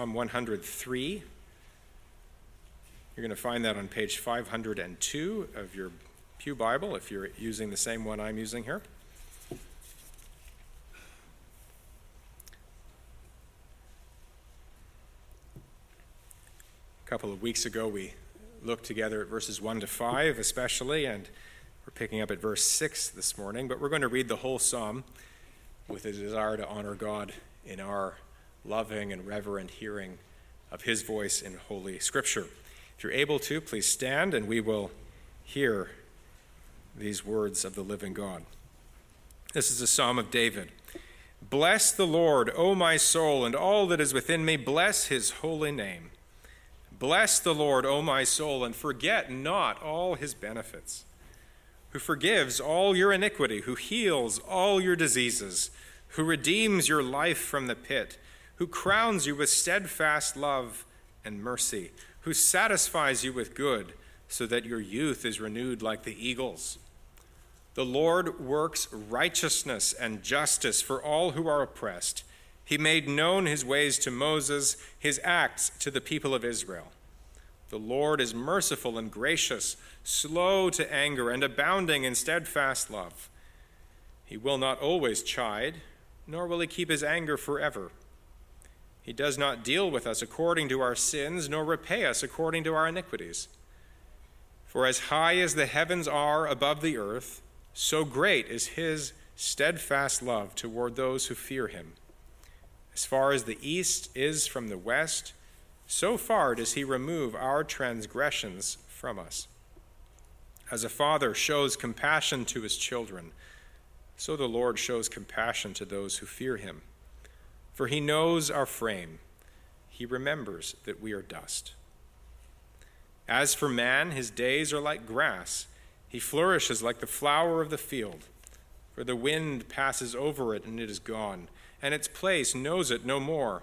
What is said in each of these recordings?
Psalm 103. You're going to find that on page 502 of your Pew Bible, if you're using the same one I'm using here. A couple of weeks ago, we looked together at verses 1 to 5 especially, and we're picking up at verse 6 this morning. But we're going to read the whole psalm with a desire to honor God in our loving and reverent hearing of his voice in Holy Scripture. If you're able to, please stand, and we will hear these words of the living God. This is a psalm of David. Bless the Lord, O my soul, and all that is within me. Bless his holy name. Bless the Lord, O my soul, and forget not all his benefits, who forgives all your iniquity, who heals all your diseases, who redeems your life from the pit, who crowns you with steadfast love and mercy, who satisfies you with good, so that your youth is renewed like the eagles. The Lord works righteousness and justice for all who are oppressed. He made known his ways to Moses, his acts to the people of Israel. The Lord is merciful and gracious, slow to anger, and abounding in steadfast love. He will not always chide, nor will he keep his anger forever. He does not deal with us according to our sins, nor repay us according to our iniquities. For as high as the heavens are above the earth, so great is his steadfast love toward those who fear him. As far as the east is from the west, so far does he remove our transgressions from us. As a father shows compassion to his children, so the Lord shows compassion to those who fear him. For he knows our frame. He remembers that we are dust. As for man, his days are like grass. He flourishes like the flower of the field. For the wind passes over it, and it is gone, and its place knows it no more.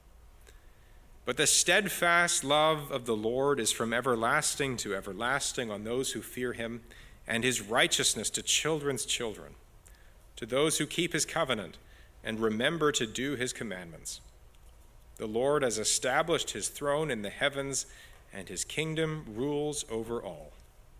But the steadfast love of the Lord is from everlasting to everlasting on those who fear him, and his righteousness to children's children, to those who keep his covenant and remember to do his commandments. The Lord has established his throne in the heavens, and his kingdom rules over all.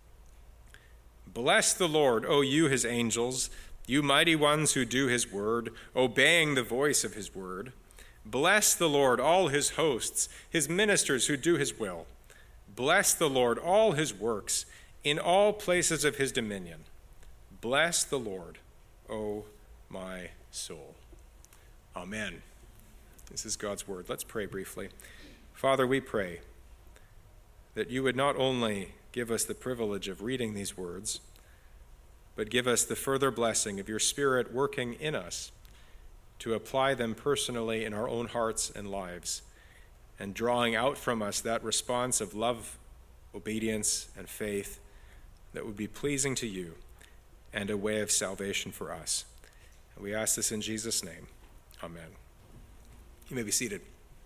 Bless the Lord, O you his angels, you mighty ones who do his word, obeying the voice of his word. Bless the Lord, all his hosts, his ministers who do his will. Bless the Lord, all his works, in all places of his dominion. Bless the Lord, O my soul. Amen. This is God's word. Let's pray briefly. Father, we pray that you would not only give us the privilege of reading these words, but give us the further blessing of your Spirit working in us to apply them personally in our own hearts and lives, and drawing out from us that response of love, obedience, and faith that would be pleasing to you and a way of salvation for us. And we ask this in Jesus' name. Amen. You may be seated.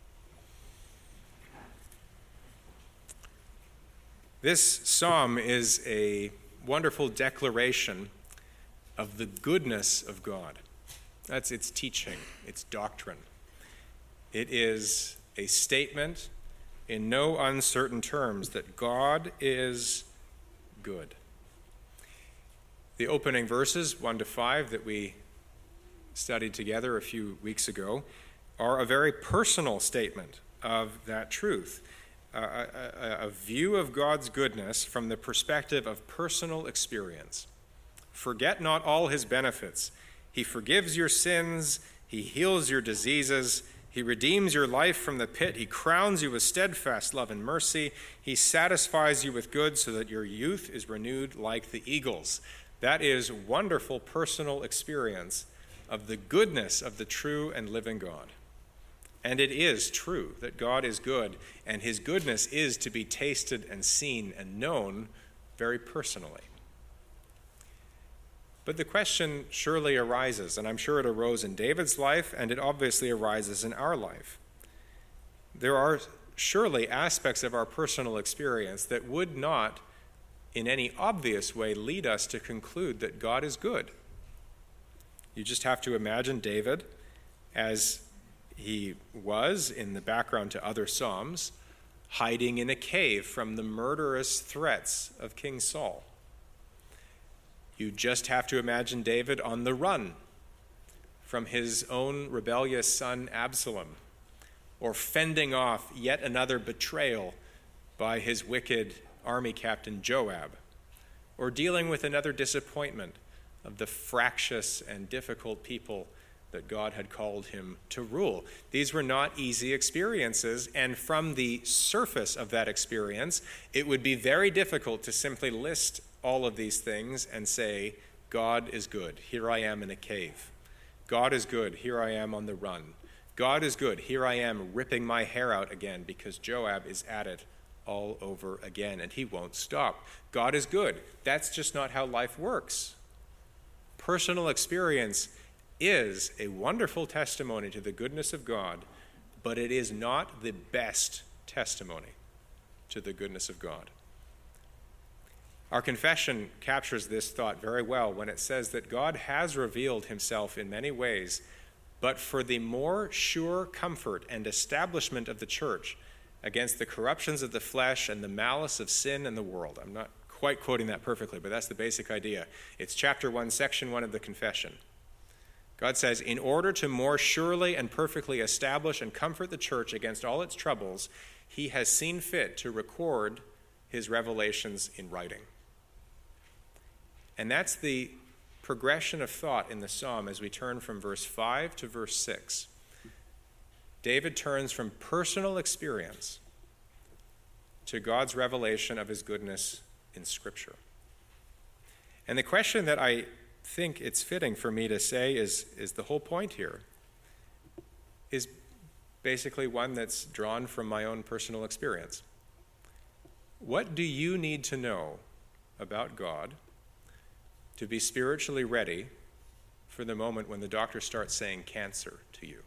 This psalm is a wonderful declaration of the goodness of God. That's its teaching, its doctrine. It is a statement in no uncertain terms that God is good. The opening verses, 1 to 5, that we studied together a few weeks ago, are a very personal statement of that truth. A view of God's goodness from the perspective of personal experience. Forget not all his benefits. He forgives your sins. He heals your diseases. He redeems your life from the pit. He crowns you with steadfast love and mercy. He satisfies you with good so that your youth is renewed like the eagles. That is wonderful personal experience of the goodness of the true and living God. And it is true that God is good, and his goodness is to be tasted and seen and known very personally. But the question surely arises, and I'm sure it arose in David's life, and it obviously arises in our life. There are surely aspects of our personal experience that would not, in any obvious way, lead us to conclude that God is good. You just have to imagine David as He was, in the background to other Psalms, hiding in a cave from the murderous threats of King Saul. You just have to imagine David on the run from his own rebellious son Absalom, or fending off yet another betrayal by his wicked army captain Joab, or dealing with another disappointment of the fractious and difficult people that God had called him to rule. These were not easy experiences, and from the surface of that experience, it would be very difficult to simply list all of these things and say, God is good, here I am in a cave. God is good, here I am on the run. God is good, here I am ripping my hair out again because Joab is at it all over again, and he won't stop. God is good. That's just not how life works. Personal experience is a wonderful testimony to the goodness of God, but it is not the best testimony to the goodness of God. Our confession captures this thought very well when it says that God has revealed himself in many ways, but for the more sure comfort and establishment of the church against the corruptions of the flesh and the malice of sin in the world. I'm not quite quoting that perfectly, but that's the basic idea. It's chapter 1, section 1 of the confession. God says, in order to more surely and perfectly establish and comfort the church against all its troubles, he has seen fit to record his revelations in writing. And that's the progression of thought in the psalm as we turn from verse 5 to verse 6. David turns from personal experience to God's revelation of his goodness in Scripture. And the question that I think it's fitting for me to say is the whole point here is basically one that's drawn from my own personal experience. What do you need to know about God to be spiritually ready for the moment when the doctor starts saying cancer to you?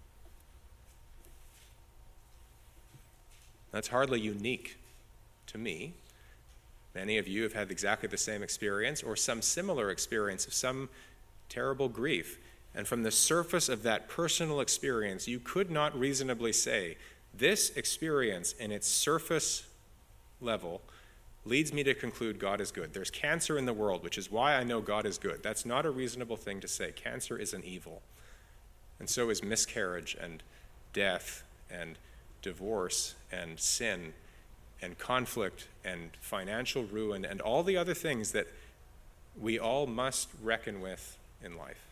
That's hardly unique to me. Many of you have had exactly the same experience or some similar experience of some terrible grief. And from the surface of that personal experience, you could not reasonably say, this experience in its surface level leads me to conclude God is good. There's cancer in the world, which is why I know God is good. That's not a reasonable thing to say. Cancer is an evil. And so is miscarriage and death and divorce and sin and conflict and financial ruin and all the other things that we all must reckon with in life.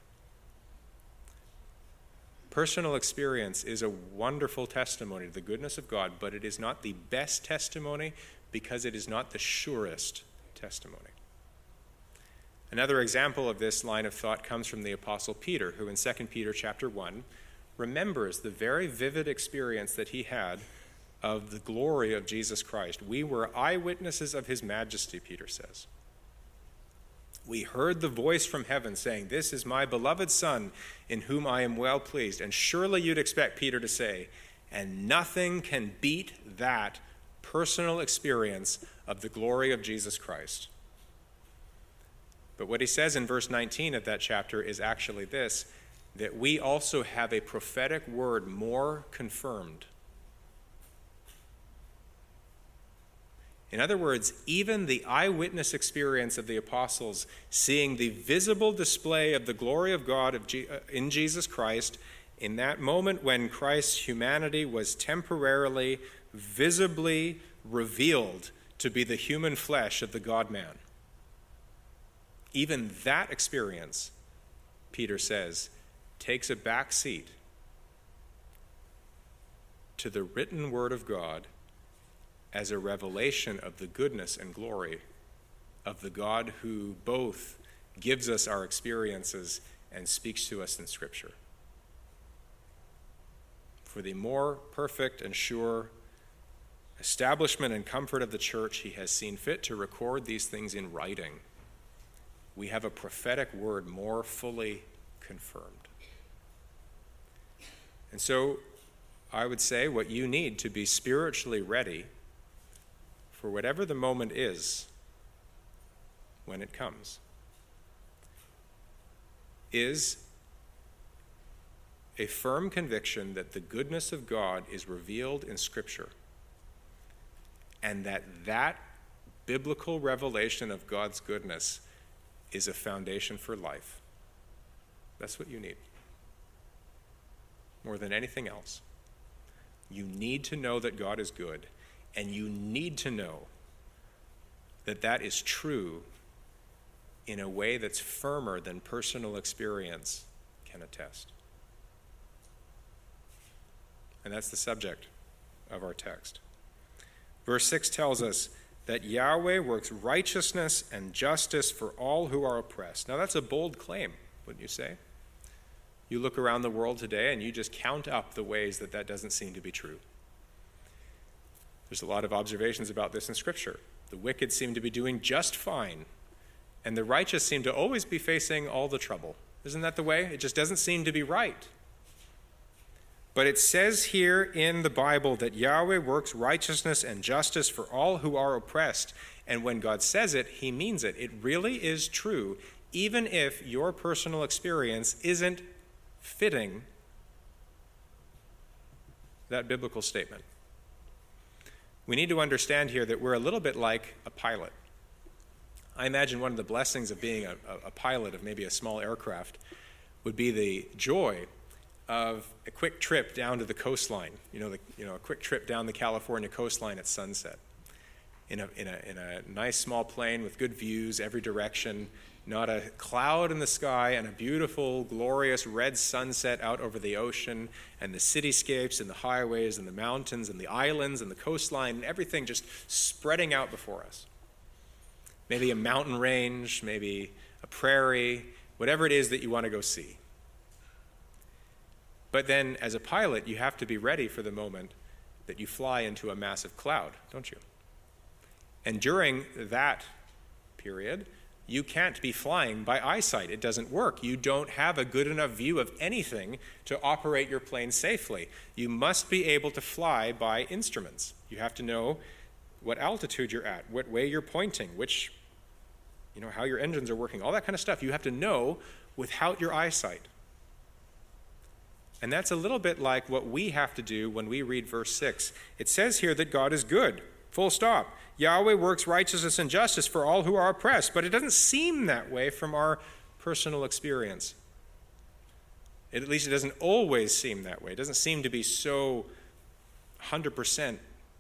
Personal experience is a wonderful testimony to the goodness of God, but it is not the best testimony because it is not the surest testimony. Another example of this line of thought comes from the Apostle Peter, who in 2 Peter chapter 1 remembers the very vivid experience that he had of the glory of Jesus Christ. We were eyewitnesses of his majesty, Peter says. We heard the voice from heaven saying, this is my beloved Son, in whom I am well pleased. And surely you'd expect Peter to say, and nothing can beat that personal experience of the glory of Jesus Christ. But what he says in verse 19 of that chapter is actually this, that we also have a prophetic word more confirmed. In other words, even the eyewitness experience of the apostles, seeing the visible display of the glory of God in Jesus Christ, in that moment when Christ's humanity was temporarily, visibly revealed to be the human flesh of the God-man. Even that experience, Peter says, takes a back seat to the written word of God as a revelation of the goodness and glory of the God who both gives us our experiences and speaks to us in Scripture. For the more perfect and sure establishment and comfort of the church, he has seen fit to record these things in writing. We have a prophetic word more fully confirmed. And so I would say what you need to be spiritually ready for whatever the moment is when it comes is a firm conviction that the goodness of God is revealed in Scripture, and that biblical revelation of God's goodness is a foundation for life. That's what you need. More than anything else. You need to know that God is good, and you need to know that that is true in a way that's firmer than personal experience can attest. And that's the subject of our text. Verse 6 tells us that Yahweh works righteousness and justice for all who are oppressed. Now that's a bold claim, wouldn't you say? You look around the world today and you just count up the ways that that doesn't seem to be true. There's a lot of observations about this in Scripture. The wicked seem to be doing just fine, and the righteous seem to always be facing all the trouble. Isn't that the way? It just doesn't seem to be right. But it says here in the Bible that Yahweh works righteousness and justice for all who are oppressed. And when God says it, he means it. It really is true, even if your personal experience isn't fitting that biblical statement. We need to understand here that we're a little bit like a pilot. I imagine one of the blessings of being a pilot of maybe a small aircraft would be the joy of a quick trip down to the coastline, a quick trip down the California coastline at sunset, in a nice small plane with good views every direction, not a cloud in the sky, and a beautiful, glorious red sunset out over the ocean, and the cityscapes and the highways and the mountains and the islands and the coastline and everything just spreading out before us. Maybe a mountain range, maybe a prairie, whatever it is that you want to go see. But then, as a pilot, you have to be ready for the moment that you fly into a massive cloud, don't you? And during that period, you can't be flying by eyesight. It doesn't work. You don't have a good enough view of anything to operate your plane safely. You must be able to fly by instruments. You have to know what altitude you're at, what way you're pointing, how your engines are working, all that kind of stuff. You have to know without your eyesight. And that's a little bit like what we have to do when we read verse 6. It says here that God is good, full stop. Yahweh works righteousness and justice for all who are oppressed, but it doesn't seem that way from our personal experience. At least it doesn't always seem that way. It doesn't seem to be so 100%.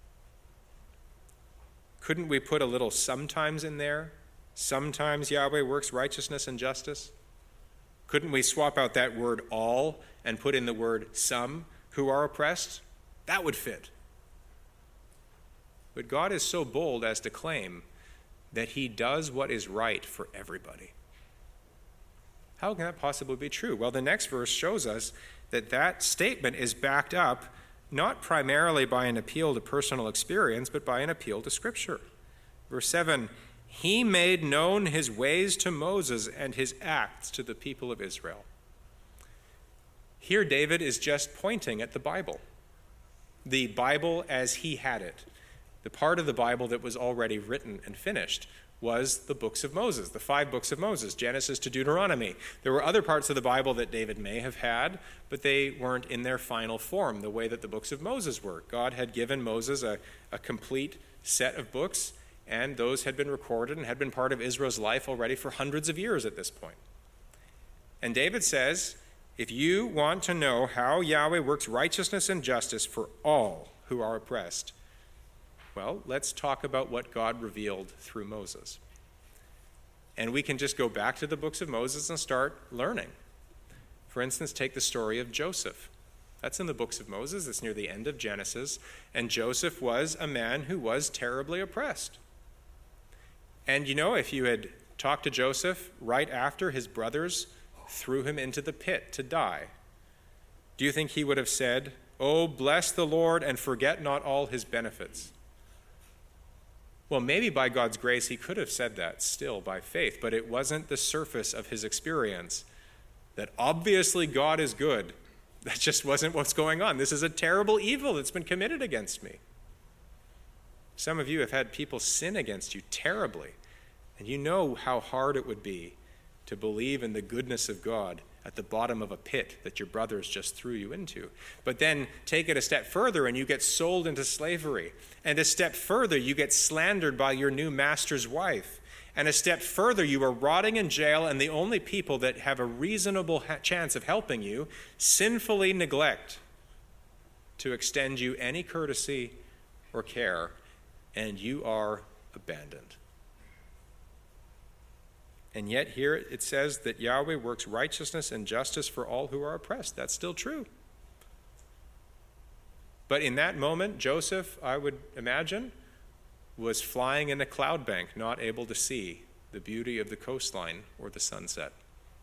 Couldn't we put a little sometimes in there? Sometimes Yahweh works righteousness and justice? Couldn't we swap out that word all and put in the word some who are oppressed? That would fit. But God is so bold as to claim that he does what is right for everybody. How can that possibly be true? Well, the next verse shows us that that statement is backed up not primarily by an appeal to personal experience, but by an appeal to Scripture. Verse 7, he made known his ways to Moses and his acts to the people of Israel. Here David is just pointing at the Bible as he had it. The part of the Bible that was already written and finished was the books of Moses, the 5 books of Moses, Genesis to Deuteronomy. There were other parts of the Bible that David may have had, but they weren't in their final form, the way that the books of Moses were. God had given Moses a complete set of books, and those had been recorded and had been part of Israel's life already for hundreds of years at this point. And David says, if you want to know how Yahweh works righteousness and justice for all who are oppressed, well, let's talk about what God revealed through Moses. And we can just go back to the books of Moses and start learning. For instance, take the story of Joseph. That's in the books of Moses. It's near the end of Genesis. And Joseph was a man who was terribly oppressed. And if you had talked to Joseph right after his brothers threw him into the pit to die, do you think he would have said, "Oh, bless the Lord and forget not all his benefits"? Well, maybe by God's grace he could have said that still by faith, but it wasn't the surface of his experience that obviously God is good. That just wasn't what's going on. This is a terrible evil that's been committed against me. Some of you have had people sin against you terribly, and you know how hard it would be to believe in the goodness of God at the bottom of a pit that your brothers just threw you into. But then take it a step further and you get sold into slavery. And a step further, you get slandered by your new master's wife. And a step further, you are rotting in jail, and the only people that have a reasonable chance of helping you sinfully neglect to extend you any courtesy or care, and you are abandoned. And yet here it says that Yahweh works righteousness and justice for all who are oppressed. That's still true. But in that moment, Joseph, I would imagine, was flying in a cloud bank, not able to see the beauty of the coastline or the sunset.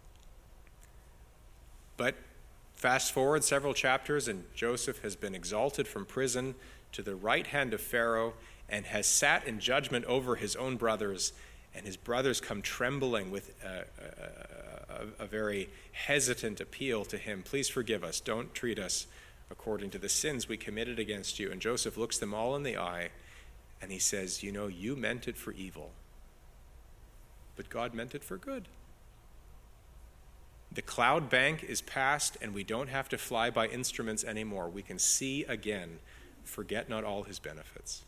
But fast forward several chapters, and Joseph has been exalted from prison to the right hand of Pharaoh and has sat in judgment over his own brothers, and his brothers come trembling with a very hesitant appeal to him. Please forgive us. Don't treat us according to the sins we committed against you. And Joseph looks them all in the eye, and he says, you know, you meant it for evil, but God meant it for good. The cloud bank is past, and we don't have to fly by instruments anymore. We can see again. Forget not all his benefits.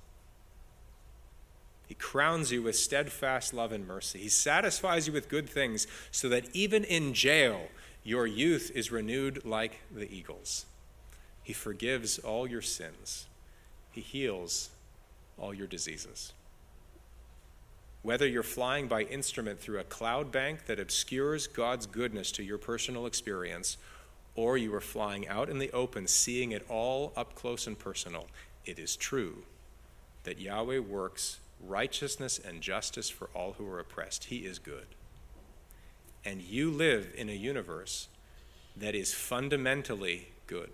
He crowns you with steadfast love and mercy. He satisfies you with good things so that even in jail, your youth is renewed like the eagles. He forgives all your sins. He heals all your diseases. Whether you're flying by instrument through a cloud bank that obscures God's goodness to your personal experience, or you are flying out in the open, seeing it all up close and personal, it is true that Yahweh works righteousness and justice for all who are oppressed. He is good. And you live in a universe that is fundamentally good.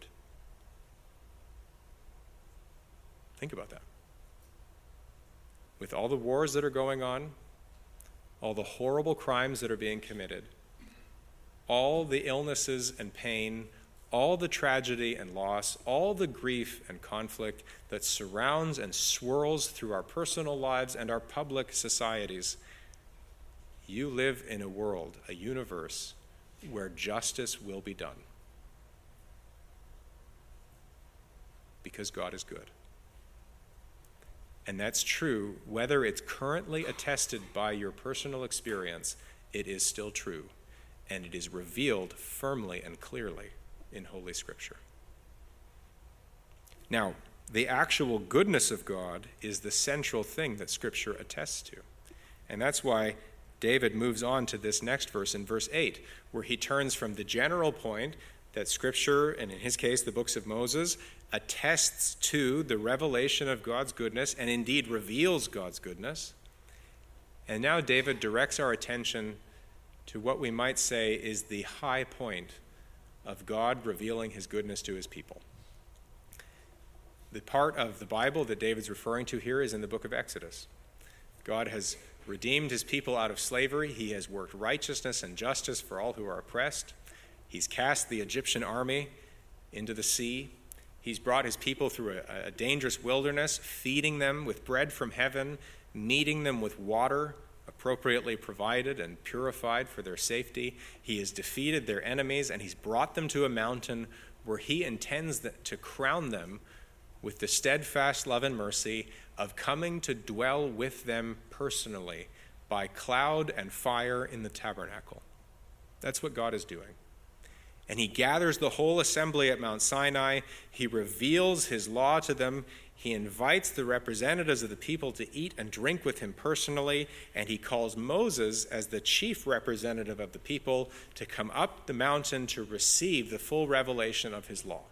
Think about that. With all the wars that are going on, all the horrible crimes that are being committed, all the illnesses and pain, all the tragedy and loss, all the grief and conflict that surrounds and swirls through our personal lives and our public societies, you live in a world, a universe, where justice will be done. Because God is good. And that's true, whether it's currently attested by your personal experience, it is still true. And it is revealed firmly and clearly in Holy Scripture. Now, the actual goodness of God is the central thing that Scripture attests to. And that's why David moves on to this next verse in verse 8, where he turns from the general point that Scripture, and in his case the books of Moses, attests to the revelation of God's goodness and indeed reveals God's goodness. And now David directs our attention to what we might say is the high point of God revealing his goodness to his people. The part of the Bible that David's referring to here is in the book of Exodus. God has redeemed his people out of slavery. He has worked righteousness and justice for all who are oppressed. He's cast the Egyptian army into the sea. He's brought his people through a dangerous wilderness, feeding them with bread from heaven, meeting them with water appropriately provided and purified for their safety. He has defeated their enemies, and he's brought them to a mountain where he intends to crown them with the steadfast love and mercy of coming to dwell with them personally by cloud and fire in the tabernacle. That's what God is doing. And he gathers the whole assembly at Mount Sinai. He reveals his law to them. He invites the representatives of the people to eat and drink with him personally. And he calls Moses as the chief representative of the people to come up the mountain to receive the full revelation of his law.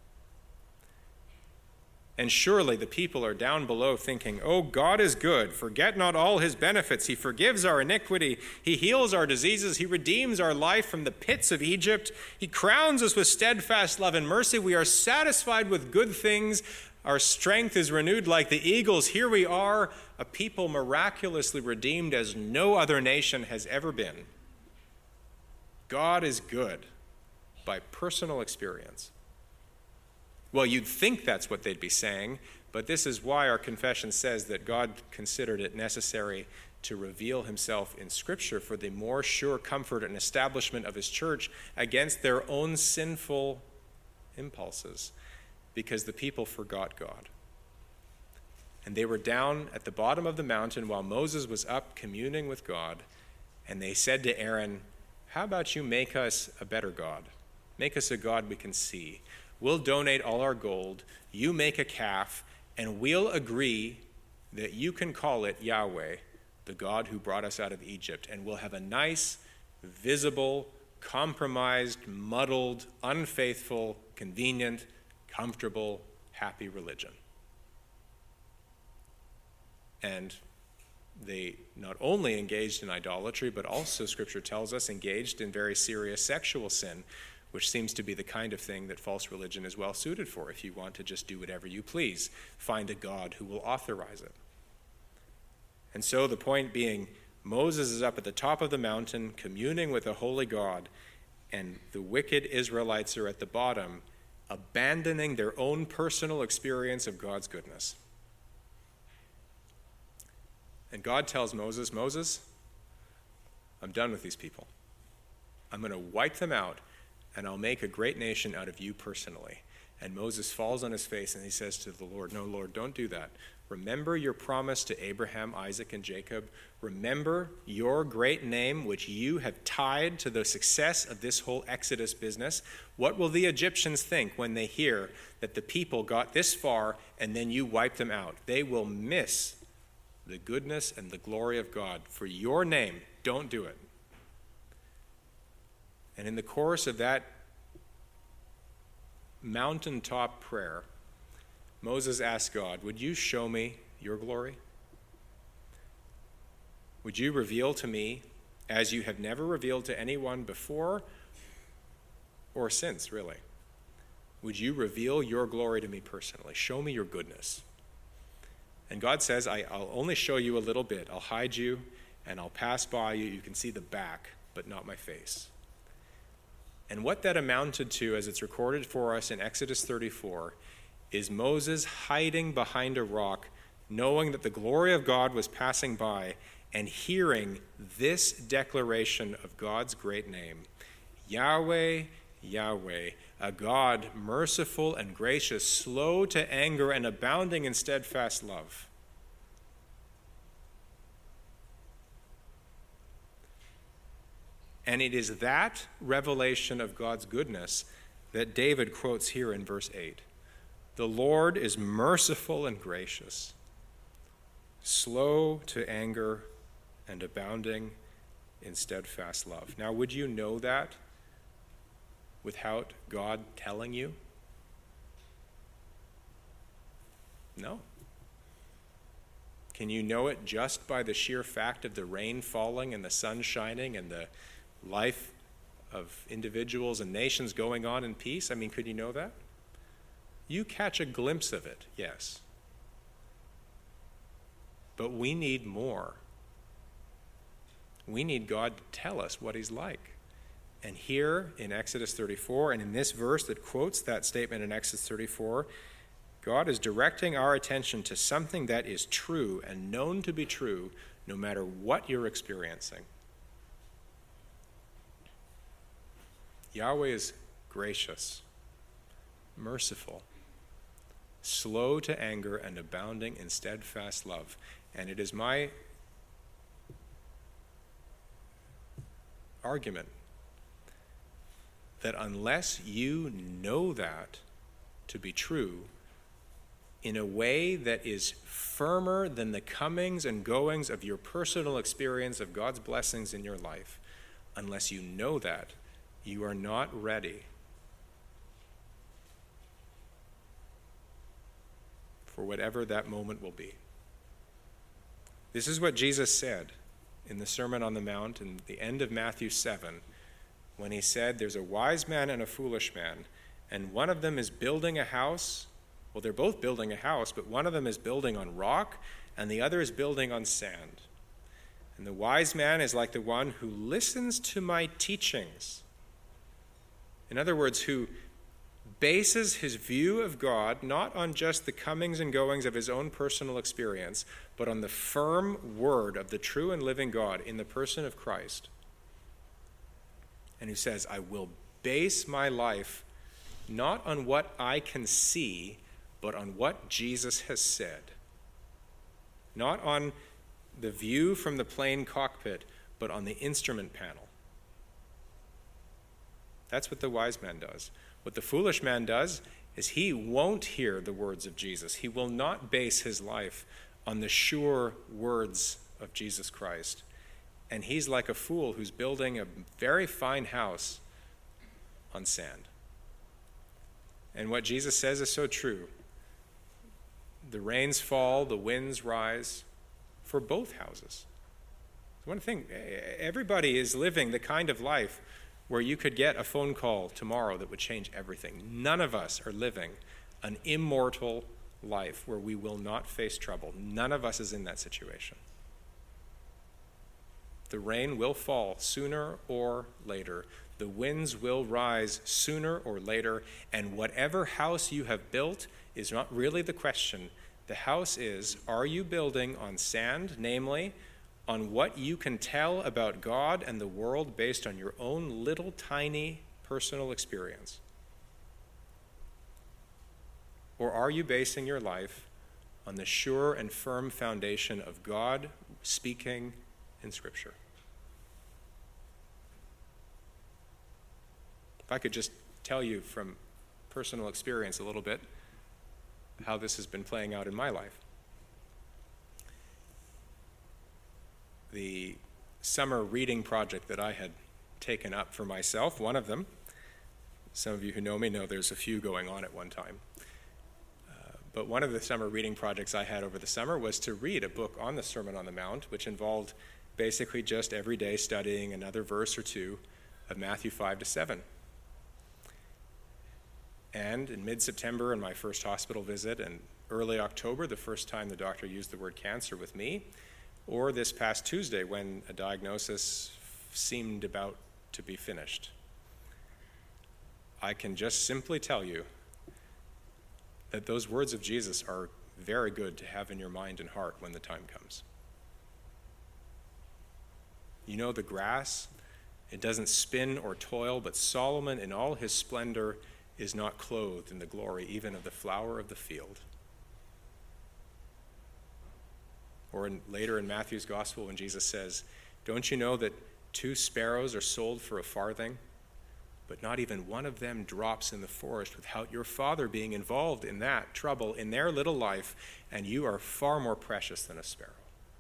And surely the people are down below thinking, "Oh, God is good. Forget not all his benefits. He forgives our iniquity. He heals our diseases. He redeems our life from the pits of Egypt. He crowns us with steadfast love and mercy. We are satisfied with good things. Our strength is renewed like the eagles. Here we are, a people miraculously redeemed as no other nation has ever been." God is good by personal experience. Well, you'd think that's what they'd be saying, but this is why our confession says that God considered it necessary to reveal himself in Scripture for the more sure comfort and establishment of his church against their own sinful impulses, because the people forgot God. And they were down at the bottom of the mountain while Moses was up communing with God, and they said to Aaron, "How about you make us a better God? Make us a God we can see. We'll donate all our gold, you make a calf, and we'll agree that you can call it Yahweh, the God who brought us out of Egypt, and we'll have a nice, visible, compromised, muddled, unfaithful, convenient, comfortable, happy religion." And they not only engaged in idolatry, but also, Scripture tells us, engaged in very serious sexual sin, which seems to be the kind of thing that false religion is well suited for. If you want to just do whatever you please, find a God who will authorize it. And so the point being, Moses is up at the top of the mountain communing with a holy God, and the wicked Israelites are at the bottom, abandoning their own personal experience of God's goodness. And God tells Moses, "Moses, I'm done with these people. I'm going to wipe them out, and I'll make a great nation out of you personally." And Moses falls on his face and he says to the Lord, "No, Lord, don't do that. Remember your promise to Abraham, Isaac, and Jacob. Remember your great name, which you have tied to the success of this whole Exodus business. What will the Egyptians think when they hear that the people got this far and then you wiped them out? They will miss the goodness and the glory of God. For your name, don't do it." And in the course of that mountaintop prayer, Moses asked God, "Would you show me your glory? Would you reveal to me as you have never revealed to anyone before or since, really? Would you reveal your glory to me personally? Show me your goodness." And God says, I'll only show you a little bit. I'll hide you and I'll pass by you. You can see the back, but not my face. And what that amounted to, as it's recorded for us in Exodus 34, is Moses hiding behind a rock, knowing that the glory of God was passing by, and hearing this declaration of God's great name: "Yahweh, Yahweh, a God merciful and gracious, slow to anger and abounding in steadfast love." And it is that revelation of God's goodness that David quotes here in verse 8. "The Lord is merciful and gracious, slow to anger and abounding in steadfast love." Now, would you know that without God telling you? No. Can you know it just by the sheer fact of the rain falling and the sun shining and the life of individuals and nations going on in peace? I mean, could you know that? You catch a glimpse of it, yes. But we need more. We need God to tell us what he's like. And here in Exodus 34, and in this verse that quotes that statement in Exodus 34, God is directing our attention to something that is true and known to be true no matter what you're experiencing. Yahweh is gracious, merciful, slow to anger, and abounding in steadfast love. And it is my argument that unless you know that to be true in a way that is firmer than the comings and goings of your personal experience of God's blessings in your life, unless you know that, you are not ready for whatever that moment will be. This is what Jesus said in the Sermon on the Mount in the end of Matthew 7, when he said, "There's a wise man and a foolish man, and one of them is building a house." Well, they're both building a house, but one of them is building on rock, and the other is building on sand. And the wise man is like the one who listens to my teachings. In other words, who bases his view of God not on just the comings and goings of his own personal experience, but on the firm word of the true and living God in the person of Christ, and who says, I will base my life not on what I can see, but on what Jesus has said. Not on the view from the plane cockpit, but on the instrument panel. That's what the wise man does. What the foolish man does is he won't hear the words of Jesus. He will not base his life on the sure words of Jesus Christ. And he's like a fool who's building a very fine house on sand. And what Jesus says is so true. The rains fall, the winds rise for both houses. One thing, everybody is living the kind of life where you could get a phone call tomorrow that would change everything. None of us are living an immortal life where we will not face trouble. None of us is in that situation. The rain will fall sooner or later. The winds will rise sooner or later. And whatever house you have built is not really the question. The house is, are you building on sand, namely, on what you can tell about God and the world based on your own little tiny personal experience? Or are you basing your life on the sure and firm foundation of God speaking in Scripture? If I could just tell you from personal experience a little bit how this has been playing out in my life. The summer reading project that I had taken up for myself, one of them, some of you who know me know there's a few going on at one time, but one of the summer reading projects I had over the summer was to read a book on the Sermon on the Mount, which involved basically just every day studying another verse or two of Matthew 5-7. And in mid-September, in my first hospital visit, and early October, the first time the doctor used the word cancer with me, or this past Tuesday when a diagnosis seemed about to be finished, I can just simply tell you that those words of Jesus are very good to have in your mind and heart when the time comes. You know, the grass, it doesn't spin or toil, but Solomon in all his splendor is not clothed in the glory even of the flower of the field. Or later in Matthew's gospel when Jesus says, don't you know that 2 sparrows are sold for a farthing, but not even one of them drops in the forest without your Father being involved in that trouble in their little life, and you are far more precious than a sparrow.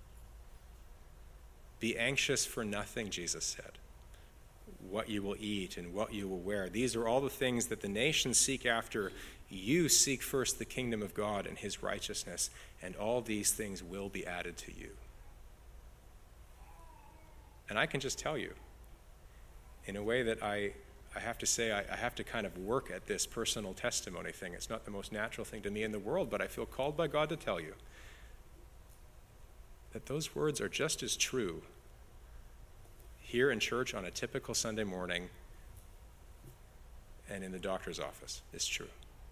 Be anxious for nothing, Jesus said. What you will eat and what you will wear. These are all the things that the nations seek after. You seek first the kingdom of God and his righteousness, and all these things will be added to you. And I can just tell you, in a way that I have to say, I have to kind of work at this personal testimony thing. It's not the most natural thing to me in the world, but I feel called by God to tell you that those words are just as true here in church on a typical Sunday morning and in the doctor's office. It's true.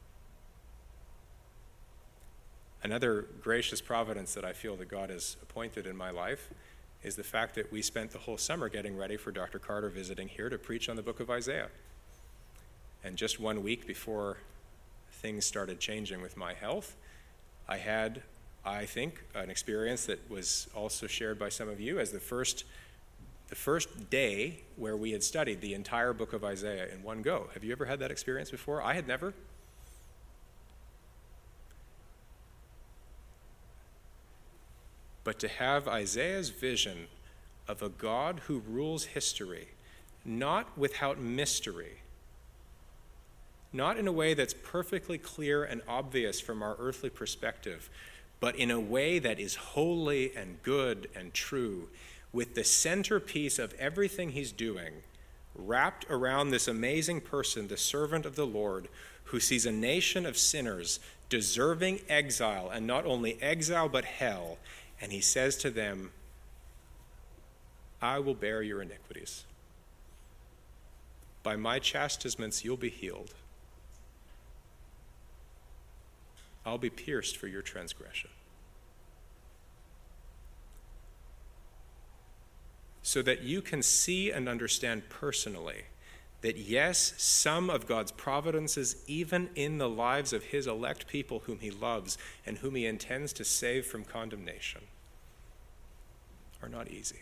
Another gracious providence that I feel that God has appointed in my life is the fact that we spent the whole summer getting ready for Dr. Carter visiting here to preach on the book of Isaiah. And just 1 week before things started changing with my health, I had, I think, an experience that was also shared by some of you as the first day where we had studied the entire book of Isaiah in one go. Have you ever had that experience before? I had never. But to have Isaiah's vision of a God who rules history, not without mystery, not in a way that's perfectly clear and obvious from our earthly perspective, but in a way that is holy and good and true, with the centerpiece of everything he's doing wrapped around this amazing person, the servant of the Lord, who sees a nation of sinners deserving exile, and not only exile but hell, and he says to them, I will bear your iniquities. By my chastisements you'll be healed. I'll be pierced for your transgression. So that you can see and understand personally that yes, some of God's providences, even in the lives of his elect people whom he loves and whom he intends to save from condemnation, are not easy.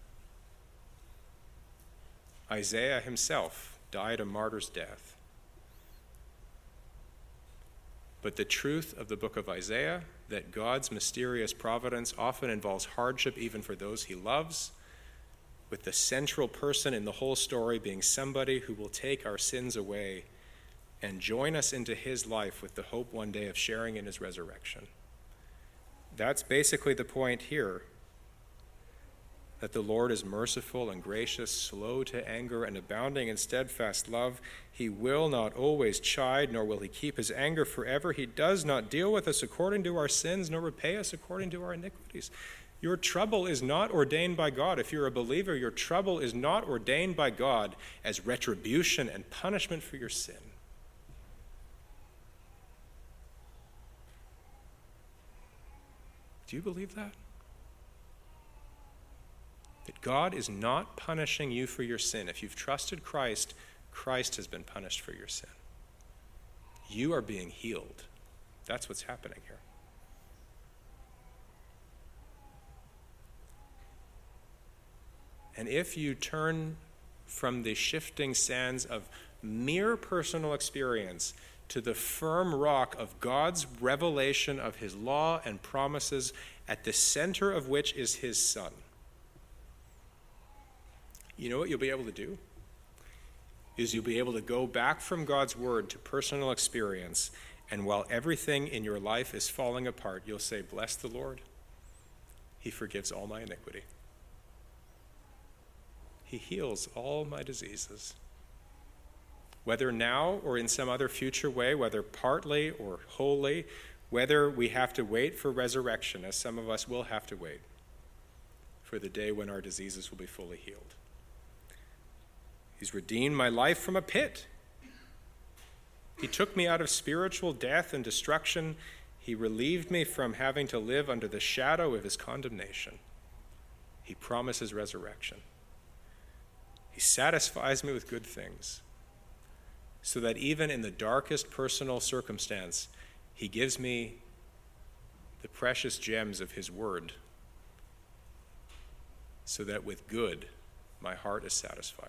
Isaiah himself died a martyr's death. But the truth of the book of Isaiah, that God's mysterious providence often involves hardship even for those he loves, with the central person in the whole story being somebody who will take our sins away and join us into his life with the hope one day of sharing in his resurrection. That's basically the point here, that the Lord is merciful and gracious, slow to anger, and abounding in steadfast love. He will not always chide, nor will he keep his anger forever. He does not deal with us according to our sins, nor repay us according to our iniquities. Your trouble is not ordained by God. If you're a believer, your trouble is not ordained by God as retribution and punishment for your sin. Do you believe that? That God is not punishing you for your sin. If you've trusted Christ, Christ has been punished for your sin. You are being healed. That's what's happening here. And if you turn from the shifting sands of mere personal experience to the firm rock of God's revelation of his law and promises, at the center of which is his Son, you know what you'll be able to do? Is you'll be able to go back from God's word to personal experience, and while everything in your life is falling apart, you'll say, "Bless the Lord. He forgives all my iniquity. He heals all my diseases." Whether now or in some other future way, whether partly or wholly, whether we have to wait for resurrection, as some of us will have to wait for the day when our diseases will be fully healed. He's redeemed my life from a pit. He took me out of spiritual death and destruction. He relieved me from having to live under the shadow of his condemnation. He promises resurrection. He satisfies me with good things, so that even in the darkest personal circumstance, he gives me the precious gems of his word, so that with good my heart is satisfied.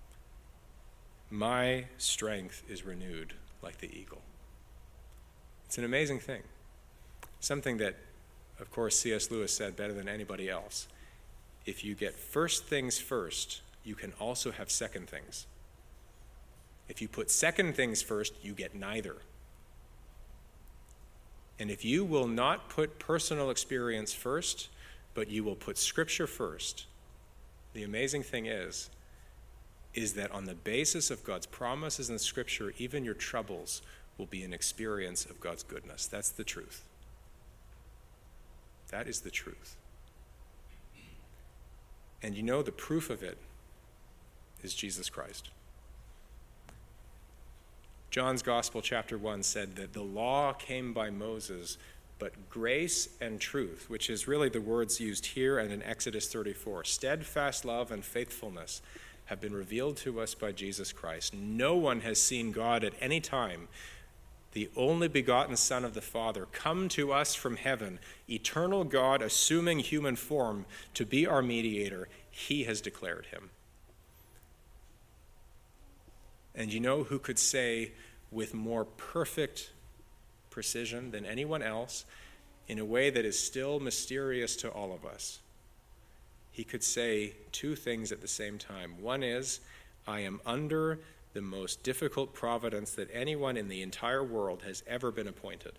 My strength is renewed like the eagle. It's an amazing thing. Something that, of course, C.S. Lewis said better than anybody else. If you get first things first, you can also have second things. If you put second things first, you get neither. And if you will not put personal experience first, but you will put Scripture first, the amazing thing is that on the basis of God's promises in Scripture, even your troubles will be an experience of God's goodness. That's the truth. That is the truth. And you know, the proof of it is Jesus Christ. John's Gospel, chapter 1, said that the law came by Moses, but grace and truth, which is really the words used here and in Exodus 34, steadfast love and faithfulness have been revealed to us by Jesus Christ. No one has seen God at any time. The only begotten Son of the Father, come to us from heaven, eternal God assuming human form to be our mediator, he has declared him. And you know who could say with more perfect precision than anyone else, in a way that is still mysterious to all of us? He could say two things at the same time. One is, I am under the most difficult providence that anyone in the entire world has ever been appointed.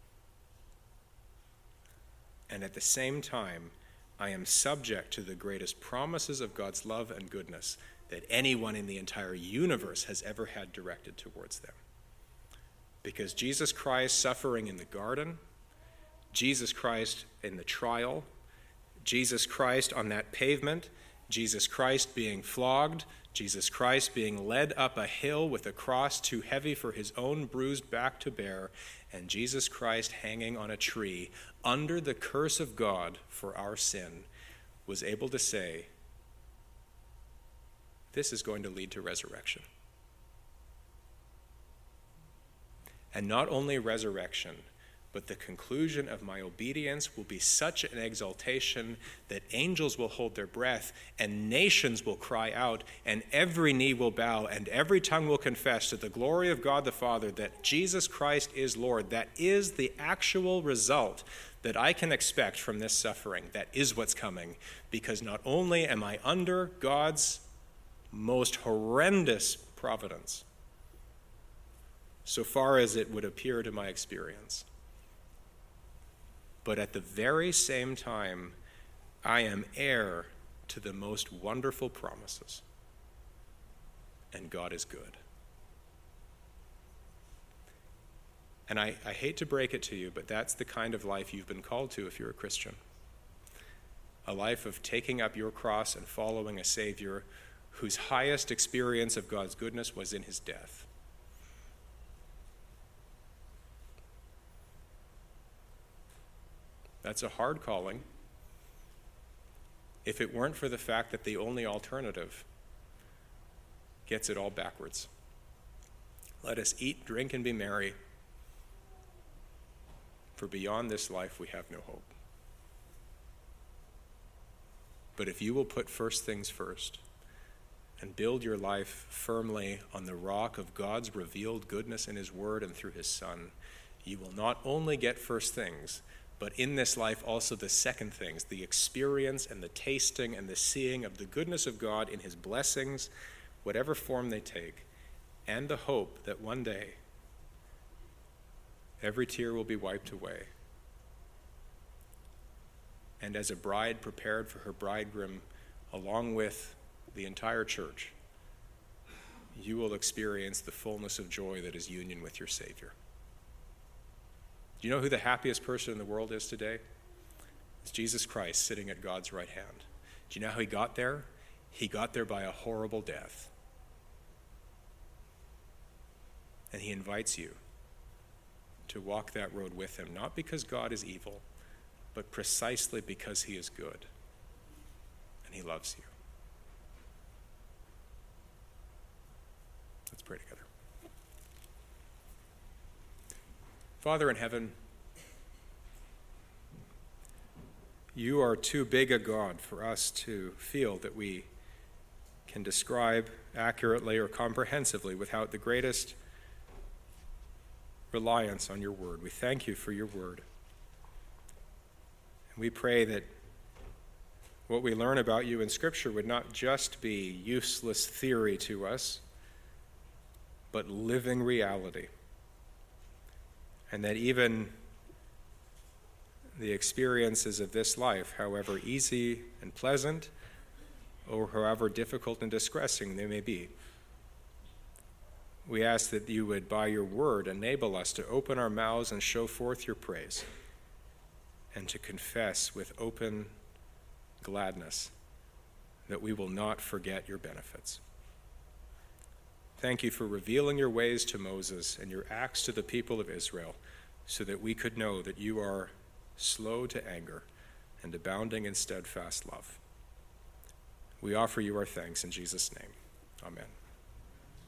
And at the same time, I am subject to the greatest promises of God's love and goodness that anyone in the entire universe has ever had directed towards them. Because Jesus Christ suffering in the garden, Jesus Christ in the trial, Jesus Christ on that pavement, Jesus Christ being flogged, Jesus Christ being led up a hill with a cross too heavy for his own bruised back to bear, and Jesus Christ hanging on a tree under the curse of God for our sin, was able to say, this is going to lead to resurrection. And not only resurrection, but the conclusion of my obedience will be such an exaltation that angels will hold their breath, and nations will cry out, and every knee will bow, and every tongue will confess to the glory of God the Father that Jesus Christ is Lord. That is the actual result that I can expect from this suffering. That is what's coming, because not only am I under God's most horrendous providence, so far as it would appear to my experience, but at the very same time, I am heir to the most wonderful promises. And God is good. And I hate to break it to you, but that's the kind of life you've been called to if you're a Christian. A life of taking up your cross and following a Savior whose highest experience of God's goodness was in his death. That's a hard calling. If it weren't for the fact that the only alternative gets it all backwards. Let us eat, drink, and be merry, for beyond this life we have no hope. But if you will put first things first and build your life firmly on the rock of God's revealed goodness in his word and through his Son, you will not only get first things, but in this life also the second things, the experience and the tasting and the seeing of the goodness of God in his blessings, whatever form they take, and the hope that one day every tear will be wiped away. And as a bride prepared for her bridegroom, along with the entire church, you will experience the fullness of joy that is union with your Savior. Do you know who the happiest person in the world is today? It's Jesus Christ sitting at God's right hand. Do you know how he got there? He got there by a horrible death. And he invites you to walk that road with him, not because God is evil, but precisely because he is good and he loves you. Let's pray together. Father in heaven, you are too big a God for us to feel that we can describe accurately or comprehensively without the greatest reliance on your word. We thank you for your word. And we pray that what we learn about you in Scripture would not just be useless theory to us, but living reality. And that even the experiences of this life, however easy and pleasant, or however difficult and distressing they may be, we ask that you would, by your word, enable us to open our mouths and show forth your praise, and to confess with open gladness that we will not forget your benefits. Thank you for revealing your ways to Moses and your acts to the people of Israel, so that we could know that you are slow to anger and abounding in steadfast love. We offer you our thanks in Jesus' name. Amen.